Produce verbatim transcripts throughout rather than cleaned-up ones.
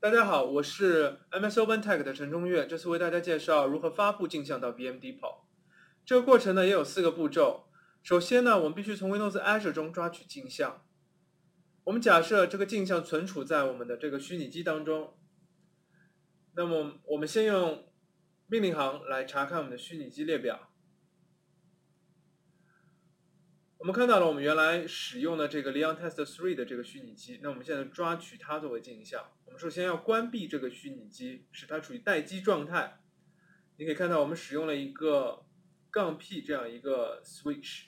大家好，我是 M S OpenText 的陈中岳，这次为大家介绍如何发布镜像到 V M Depot。这个过程呢也有四个步骤。首先呢，我们必须从 Windows Azure 中抓取镜像。我们假设这个镜像存储在我们的这个虚拟机当中。那么我们先用命令行来查看我们的虚拟机列表。我们看到了我们原来使用的这个 Leon Test 三的这个虚拟机，那我们现在抓取它作为镜像。我们首先要关闭这个虚拟机，使它处于待机状态。你可以看到我们使用了一个杠 P 这样一个 switch。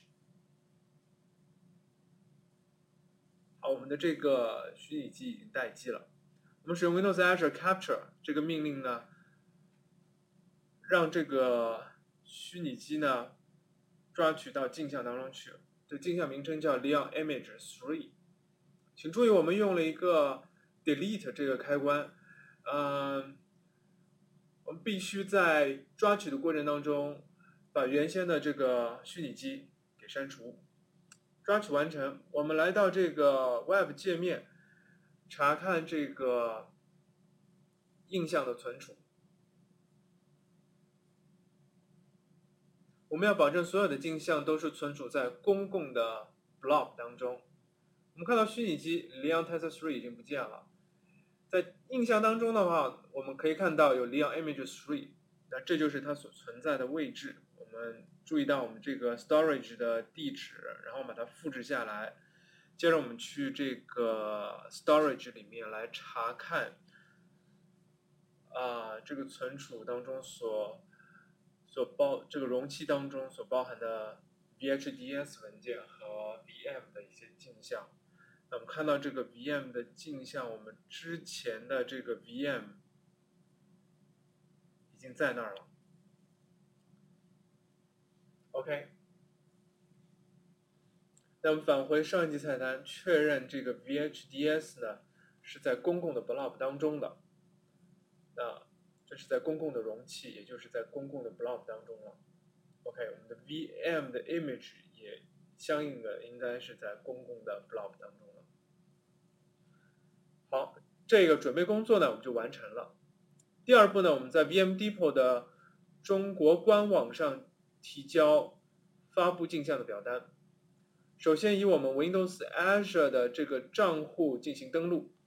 好，我们的这个虚拟机已经待机了。我们使用 Windows Azure Capture 这个命令呢，让这个虚拟机呢抓取到镜像当中去。这镜像名称叫 Leon Image 三。请注意，我们用了一个 Delete 这个开关。嗯，我们必须在抓取的过程当中，把原先的这个虚拟机给删除。抓取完成，我们来到这个 Web 界面，查看这个印象的存储。我们要保证所有的镜像都是存储在公共的 blob 当中。我们看到虚拟机 Leon Test 三已经不见了。在印象当中的话，我们可以看到有 Leon Image 三，那这就是它所存在的位置。我们注意到我们这个 storage 的地址，然后把它复制下来。接着我们去这个 storage 里面来查看，啊、呃，这个存储当中所所包这个容器当中所包含的 V H D S 文件和 V M 的一些镜像。那我们看到这个 V M 的镜像，我们之前的这个 V M 已经在那儿了。OK， 那我们返回上一级菜单，确认这个 V H D S 呢是在公共的 blob 当中的。那这是在公共的容器，也就是在公共的 blob 当中了。OK， 我们的 V M 的 image 也相应的应该是在公共的 blob 当中了。好，这个准备工作呢我们就完成了。第二步呢，我们在 V M Depot 的中国官网上提交发布镜像的表单。首先以我们 Windows Azure 的这个账户进行登录。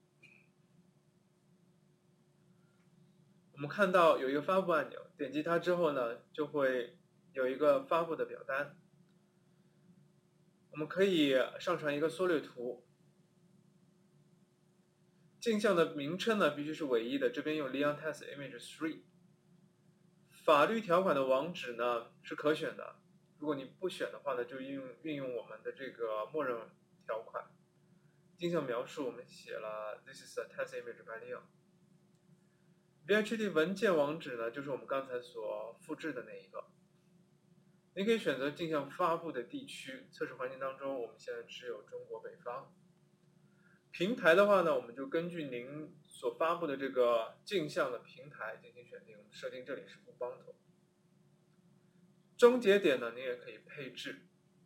我们看到有一个发布按钮，点击它之后呢，就会有一个发布的表单。我们可以上传一个缩略图。镜像的名称呢必须是唯一的，这边用 Leon Test Image 三。法律条款的网址呢是可选的，如果你不选的话呢，就运用运用我们的这个默认条款。镜像描述我们写了 This is a test image by Leon。V H D 文件网址呢，就是我们刚才所复制的那一个。您可以选择镜像发布的地区，测试环境当中，我们现在只有中国北方。平台的话呢，我们就根据您所发布的这个镜像的平台进行选定，我们设定这里是 Ubuntu。终结点呢，您也可以配置。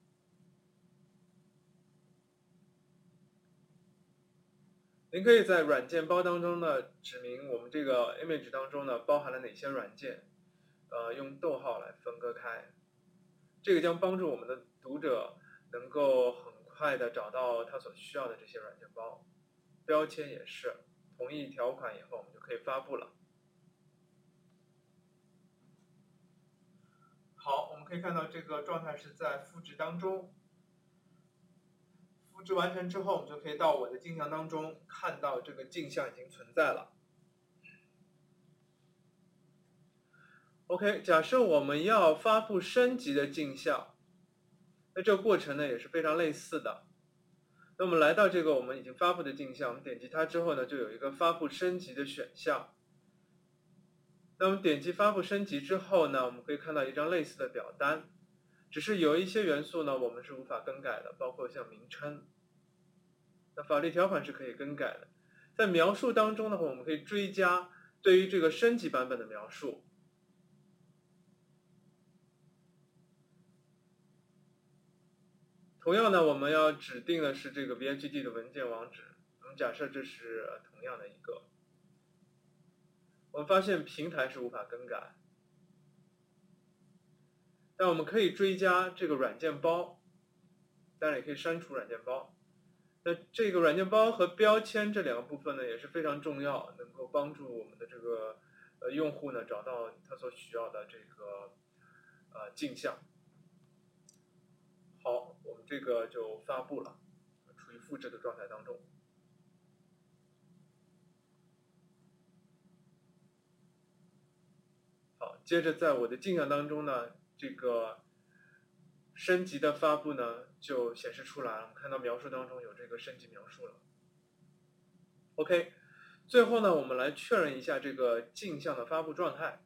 您可以在软件包当中呢，指明我们这个 image 当中呢包含了哪些软件，呃，用逗号来分割开。这个将帮助我们的读者能够很快的找到他所需要的这些软件包。标签也是，同意条款以后，我们就可以发布了。好，我们可以看到这个状态是在复制当中。复制完成之后，我们就可以到我的镜像当中看到这个镜像已经存在了。OK， 假设我们要发布升级的镜像，那这个过程呢也是非常类似的。那我们来到这个我们已经发布的镜像，我们点击它之后呢，就有一个发布升级的选项。那我们点击发布升级之后呢，我们可以看到一张类似的表单，只是有一些元素呢我们是无法更改的，包括像名称。那法律条款是可以更改的。在描述当中的话，我们可以追加对于这个升级版本的描述。同样呢，我们要指定的是这个 V H D 的文件网址。我们假设这是同样的一个。 我们发现平台是无法更改，但我们可以追加这个软件包，当然也可以删除软件包。那这个软件包和标签这两个部分呢，也是非常重要，能够帮助我们的这个呃用户呢找到他所需要的这个呃镜像。好，我们这个就发布了，处于复制的状态当中。好，接着在我的镜像当中呢，这个升级的发布呢就显示出来了，我们看到描述当中有这个升级描述了。OK， 最后呢，我们来确认一下这个镜像的发布状态。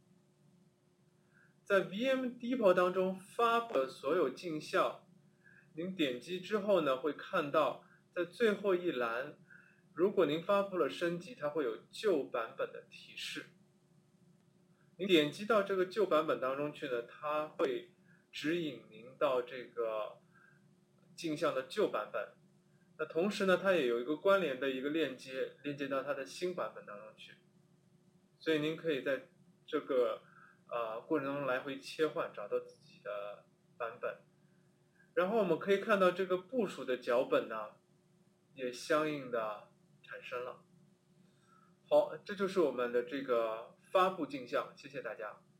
在 V M Depot 当中发布的所有镜像，您点击之后呢，会看到在最后一栏，如果您发布了升级，它会有旧版本的提示。您点击到这个旧版本当中去呢，它会指引您到这个镜像的旧版本。那同时呢，它也有一个关联的一个链接，链接到它的新版本当中去。所以您可以在这个呃过程中来回切换，找到自己的版本。然后我们可以看到这个部署的脚本呢，也相应的产生了。好，这就是我们的这个发布镜像，谢谢大家。